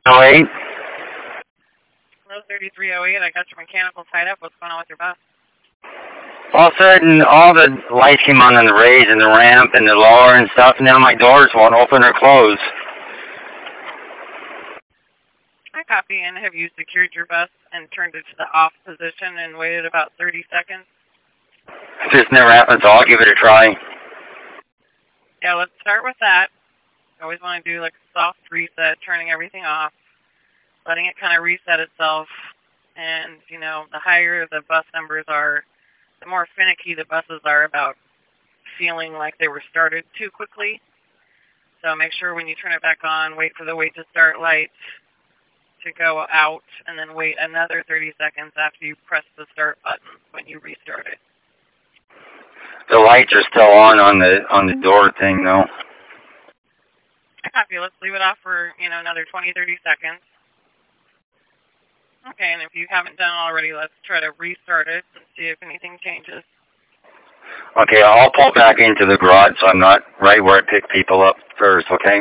08. Hello, 3308. I got your mechanical tied up. What's going on with your bus? All of a sudden, all the lights came on the raise and the ramp and the lower and stuff, and now my doors won't open or close. I copy. And have you secured your bus and turned it to the off position and waited about 30 seconds? This never happens, so I'll give it a try. Yeah, let's start with that. I always want to do like a soft reset, turning everything off, letting it kind of reset itself. And, you know, the higher the bus numbers are, the more finicky the buses are about feeling like they were started too quickly. So make sure when you turn it back on, wait for the wait to start light to go out, and then wait another 30 seconds after you press the start button when you restart it. The lights are still on the door thing, though. I copy. Let's leave it off for, you know, another 20, 30 seconds. Okay, and if you haven't done already, let's try to restart it and see if anything changes. Okay, I'll pull back into the garage so I'm not right where I pick people up first, okay?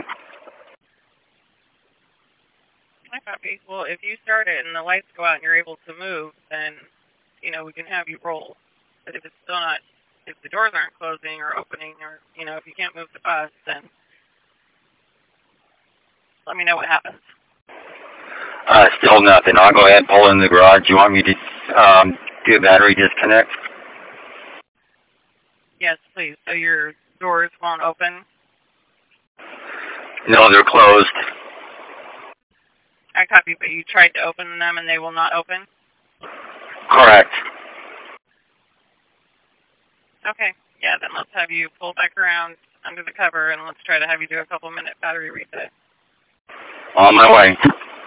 I copy. Well, if you start it and the lights go out and you're able to move, then, you know, we can have you roll. But if it's still not, if the doors aren't closing or opening, or, you know, if you can't move the bus, then let me know what happens. Still nothing. I'll go ahead and pull in the garage. You want me to do a battery disconnect? Yes, please. So your doors won't open? No, they're closed. I copy, but you tried to open them and they will not open? Correct. Okay. Yeah, then let's have you pull back around under the cover and let's try to have you do a couple-minute battery reset. On my way.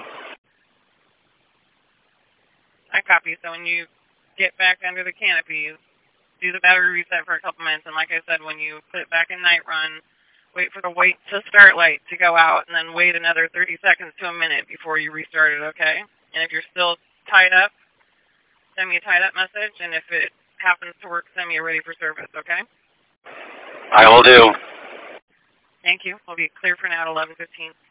I copy. So when you get back under the canopy, do the battery reset for a couple minutes. And like I said, when you put it back in night run, wait for the wait to start light to go out, and then wait another 30 seconds to a minute before you restart it, okay? And if you're still tied up, send me a tied up message. And if it happens to work, send me a ready for service, okay? I will do. Thank you. We'll be clear for now at 11:15.